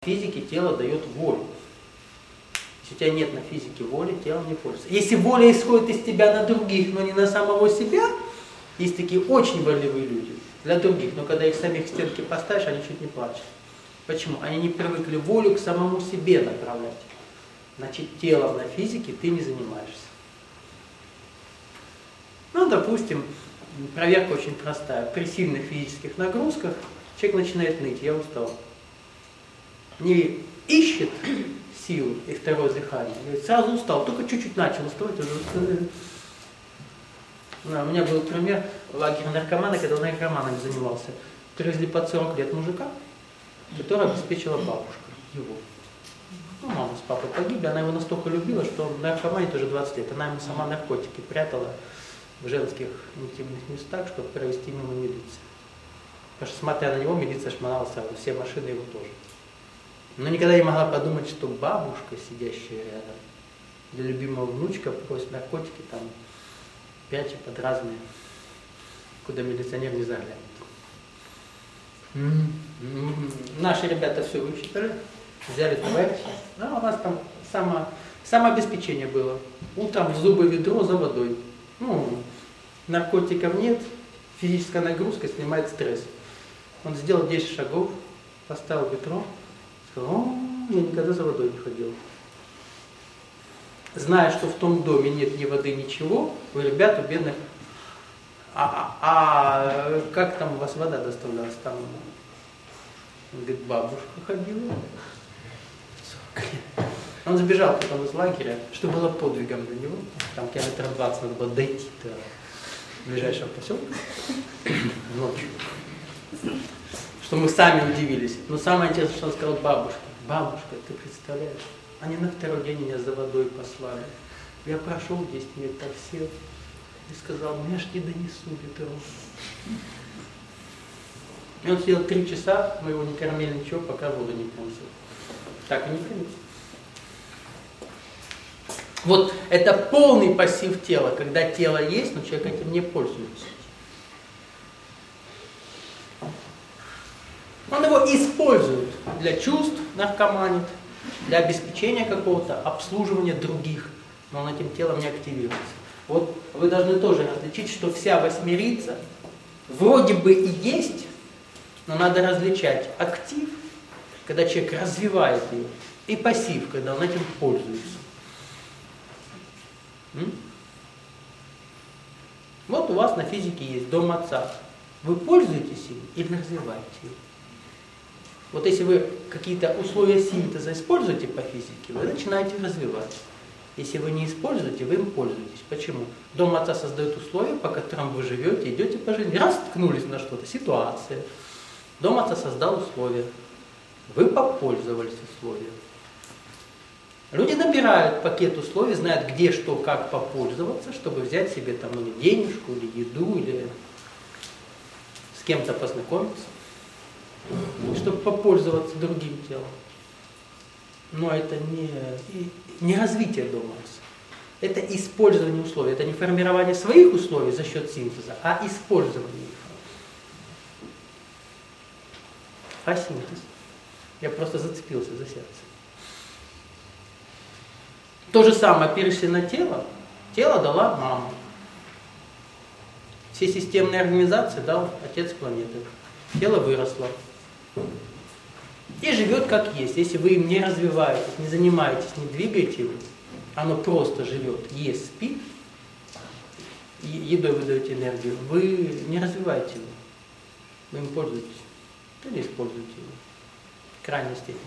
физике тело дает волю. Если у тебя нет на физике воли, тело не пользуется. Если воля исходит из тебя на других, но не на самого себя, есть такие очень волевые люди для других, но когда их самих к стенке поставишь, они чуть не плачут. Почему? Они не привыкли волю к самому себе направлять. Значит, телом на физике ты не занимаешься. Ну, допустим, проверка очень простая. При сильных физических нагрузках человек начинает ныть, я устал. Не ищет силу и второе дыхание, говорит, сразу устал, только чуть-чуть начал уставать, уже устал. У меня был пример лагеря наркомана, когда он наркоманом занимался. Привезли под 40 лет мужика, который обеспечила бабушка его. Ну, мама с папой погибли, она его настолько любила, что он наркоманит уже 20 лет. Она ему сама наркотики прятала в женских интимных местах, чтобы провести мимо милиции. Потому что, смотря на него, милиция шмонала сразу, все машины его тоже. Но никогда не могла подумать, что бабушка, сидящая рядом, для любимого внучка просит наркотики, там, пряча под разные, куда милиционер не заглянет. Наши ребята все высчитали, взяли товарища, а у нас там самообеспечение было. Утром в зубы ведро за водой. Ну, наркотиков нет, физическая нагрузка снимает стресс. Он сделал 10 шагов, поставил ведро, сказал, я никогда за водой не ходил. Зная, что в том доме нет ни воды, ничего, у ребят, у бедных, как там у вас вода доставлялась? Там, он говорит, бабушка ходила. Он сбежал потом из лагеря, что было подвигом для него. Там километров 20 надо было дойти до ближайшего поселка ночью. Что мы сами удивились. Но самое интересное, что он сказал бабушке. Бабушка, ты представляешь, они на второй день меня за водой послали. Я прошел 10 минут, так сел и сказал, ну я ж не донесу ведро. И он сидел 3 часа, мы его не кормили ничего, пока воду не принесли. Так и не принесли. Вот это полный пассив тела, когда тело есть, но человек этим не пользуется. Он его использует для чувств, наркоманит, для обеспечения какого-то обслуживания других, но он этим телом не активируется. Вот вы должны тоже различить, что вся восьмерица вроде бы и есть, но надо различать актив, когда человек развивает ее, и пассив, когда он этим пользуется. Вот у вас на физике есть дом отца. Вы пользуетесь им или развиваете его? Вот если вы какие-то условия синтеза используете по физике, вы начинаете развивать. Если вы не используете, вы им пользуетесь. Почему? Дом отца создает условия, по которым вы живете, идете по жизни. Раз ткнулись на что-то, ситуация. Дом отца создал условия. Вы попользовались условиями. Люди набирают пакет условий, знают, где, что, как попользоваться, чтобы взять себе там или денежку, или еду, или с кем-то познакомиться, чтобы попользоваться другим телом. Но это не развитие дома. Это использование условий. Это не формирование своих условий за счет синтеза, а использование их. А синтез? Я просто зацепился за сердце. То же самое перешли на тело. Тело дала мама. Все системные организации дал отец планеты. Тело выросло. И живет как есть. Если вы им не развиваетесь, не занимаетесь, не двигаете его, оно просто живет, ест, спит, едой вы даете энергию, вы не развиваете его. Вы им пользуетесь. Или используете его. В крайней степени.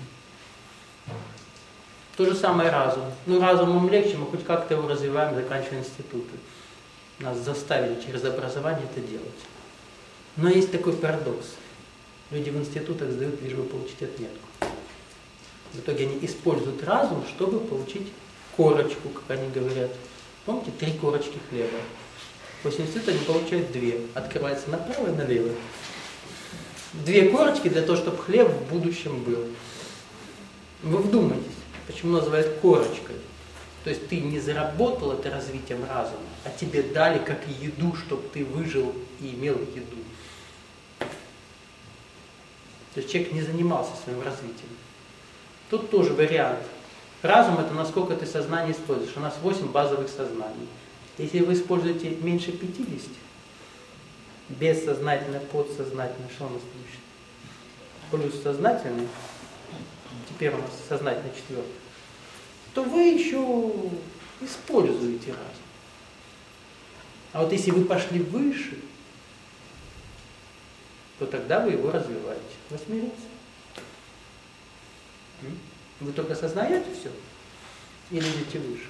То же самое разум. Ну, разумом легче, мы хоть как-то его развиваем, заканчивая институты. Нас заставили через образование это делать. Но есть такой парадокс. Люди в институтах сдают, лишь бы получить отметку. В итоге они используют разум, чтобы получить корочку, как они говорят. Помните, 3 корочки хлеба. После института они получают 2. Открывается направо и налево. 2 корочки для того, чтобы хлеб в будущем был. Вы вдумайтесь. Почему называют корочкой? То есть ты не заработал это развитием разума, а тебе дали как еду, чтобы ты выжил и имел еду. То есть человек не занимался своим развитием. Тут тоже вариант. Разум — это насколько ты сознание используешь. У нас 8 базовых сознаний. Если вы используете меньше 50, бессознательно, подсознательно, что у нас будет? Плюс сознательный, теперь у нас сознательно 4, то вы еще используете разум. А вот если вы пошли выше, то тогда вы его развиваете. Восьмерица. Вы только осознаете все? Или идете выше?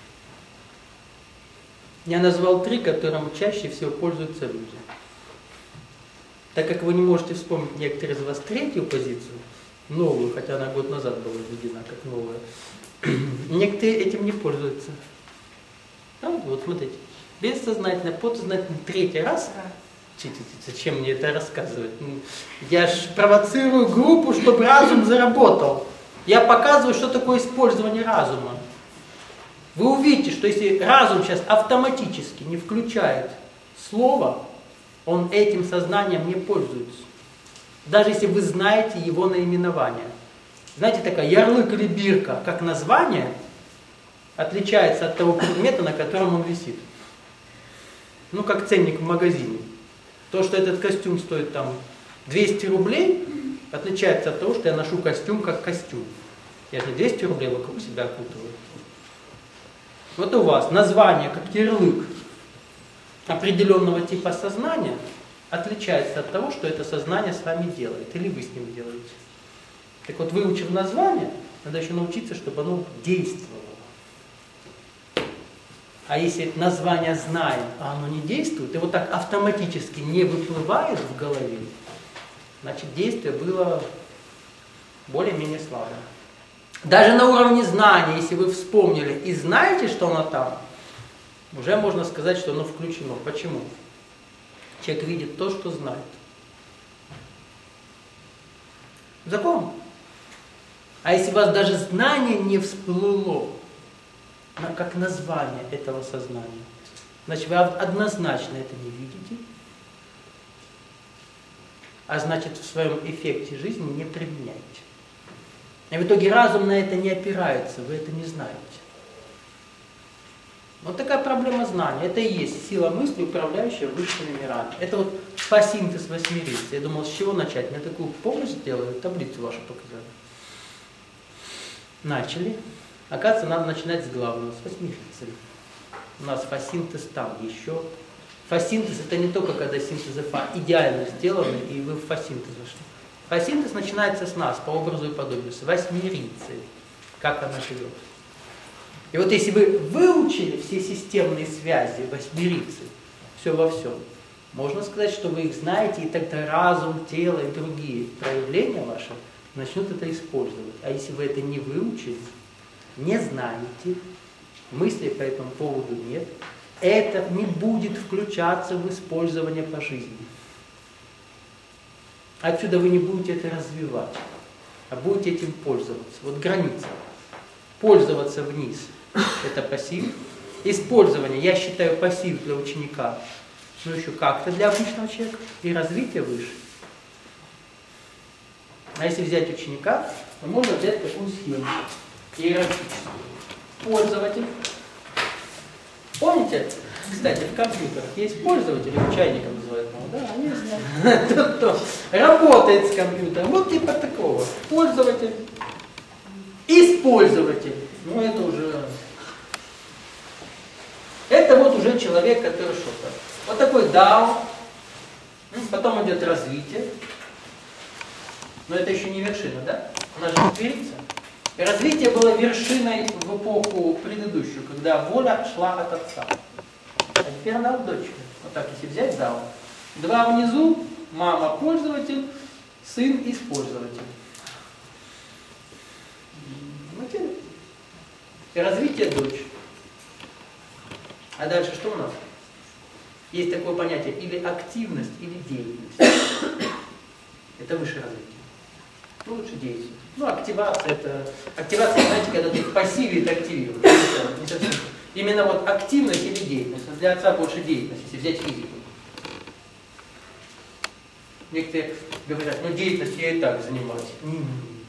Я назвал 3, которым чаще всего пользуются люди. Так как вы не можете вспомнить некоторые из вас третью позицию, новую, хотя она год назад была введена как новая, некоторые этим не пользуются. Вот смотрите. Бессознательно, подсознательно, третий раз. Зачем мне это рассказывать? Я ж провоцирую группу, чтобы разум заработал. Я показываю, что такое использование разума. Вы увидите, что если разум сейчас автоматически не включает слово, он этим сознанием не пользуется. Даже если вы знаете его наименование. Знаете, такая ярлык или бирка, как название, отличается от того предмета, на котором он висит. Ну, как ценник в магазине. То, что этот костюм стоит там 200 рублей, отличается от того, что я ношу костюм как костюм. Я же не 200 рублей вокруг себя окутываю. Вот у вас название как ярлык определенного типа сознания отличается от того, что это сознание с вами делает, или вы с ним делаете. Так вот, выучив название, надо еще научиться, чтобы оно действовало. А если название знаем, а оно не действует, и вот так автоматически не выплывает в голове, значит действие было более-менее слабое. Даже на уровне знания, если вы вспомнили и знаете, что оно там, уже можно сказать, что оно включено. Почему? Человек видит то, что знает. Закон. А если у вас даже знание не всплыло, как название этого сознания, значит, вы однозначно это не видите, а значит, в своем эффекте жизни не применяете. И в итоге разум на это не опирается, вы это не знаете. Вот такая проблема знания. Это и есть сила мысли, управляющая высшими мирами. Это вот фасинтез восьмерицы. Я думал, с чего начать? Мне такую помощь сделали, таблицу вашу показали. Начали. Оказывается, надо начинать с главного, с восьмерицы. У нас фасинтез там еще. Фасинтез — это не только когда синтезы фа идеально сделаны, и вы в фасинтез вошли. Фасинтез начинается с нас, по образу и подобию, с восьмерицы, как она живет. И вот если вы выучили все системные связи восьмерицы, все во всем, можно сказать, что вы их знаете, и тогда разум, тело и другие проявления ваши начнут это использовать. А если вы это не выучили, не знаете, мыслей по этому поводу нет, это не будет включаться в использование по жизни. Отсюда вы не будете это развивать, а будете этим пользоваться. Вот граница. Пользоваться вниз – это пассив. Использование, я считаю, пассив для ученика, но еще как-то для обычного человека, и развитие выше. А если взять ученика, то можно взять такую схему. Иерархическую. Пользователь. Помните? Кстати, в компьютерах есть пользователи, чайником называют, да, они знают. Тот, кто работает с компьютером, вот типа такого. Пользователь. Использователь. Ну это уже... Это вот уже человек, который что-то. Вот такой DAO. Потом идет развитие. Но это еще не вершина, да? У нас же четверица. И развитие было вершиной в эпоху предыдущую, когда воля шла от отца. А теперь она от дочери. Вот так, если взять DAO. Два внизу, мама пользователь, сын использователь. И развитие дочь. А дальше что у нас? Есть такое понятие или активность, или деятельность. Это высшее развитие. Ну, лучше деятельность. Ну, активация это... Активация, знаете, когда ты в пассиве это активируешь. Именно вот активность или деятельность. Но для отца больше деятельность, если взять физику. Некоторые говорят, ну деятельность я и так занимаюсь.